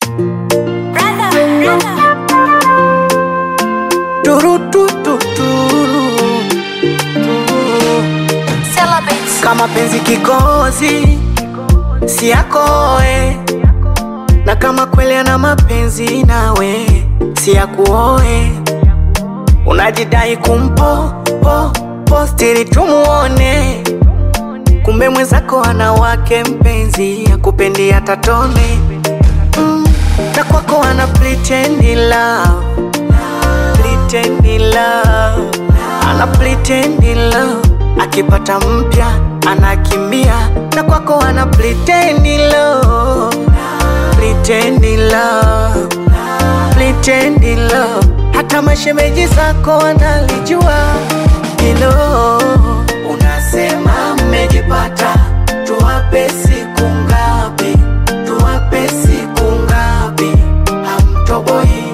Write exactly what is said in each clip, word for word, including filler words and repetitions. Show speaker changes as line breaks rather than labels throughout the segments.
Brother, brother.
Turu tu tu turu
Celebrate.
kama penzi kikozi si yako eh. Na kama kweli ana mapenzi nawe si ya kuoe. Unajidai kumpo po postiri tumuone, kumbe mwenzako ana wake mpenzi akupendi hata tone. mm. Na kwako ana pretend love, pretend love, ana pretend love. Akipata mpya anakimbia, na kwako ana pretend love, pretend love, pretend love. Hata mashemeji zako wanalijua hilo. Unasema mmejipata, tuwape siku ngapi? Tuwape siku ngapi? Hamtoboi.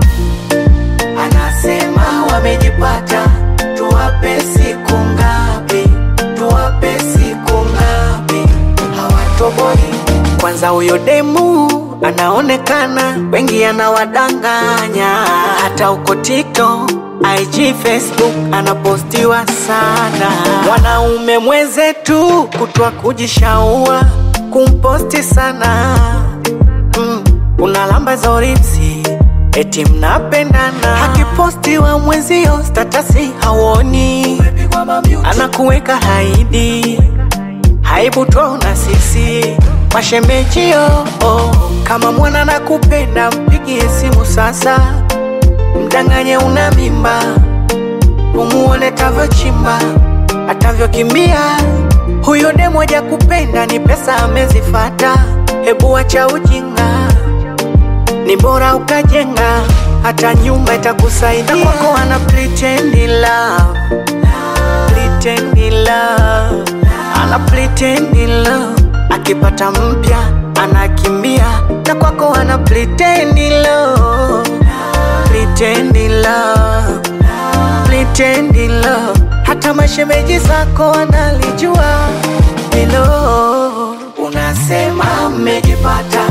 Anasema wamejipata, tuwape siku ngapi? Tuwape siku ngapi? Hawatoboi. Kwanza huyo demu anaonekana wengi anawadanganya, hata uko TikTok, I G, Facebook anapostiwa sana. Wanaume mwenzetu kutwa kujishaua kumposti sana. mm. Unalamba zoripsi eti mnapendana, akipostiwa mwenzio statasi hawoni, anakuweka haidi haibu twaona sisi mashemejio. oh. Kama mwana nakupenda mpigie simu sasa, mdanganye una mimba, umuone tavyochimba atavyokimbia. Huyo demu haja kupenda, ni pesa amezifata. Hebu wacha ujinga, ni bora ukajenga, hata nyumba itakusaidia. Na kwako ana pretend love, pretend love, ana pretend love. Akipata mpya anakimbia, na kwako ana pretend love, pretend love, pretend love. Hata mashemeji zako wanalijua hilo. Unasema mmejipata,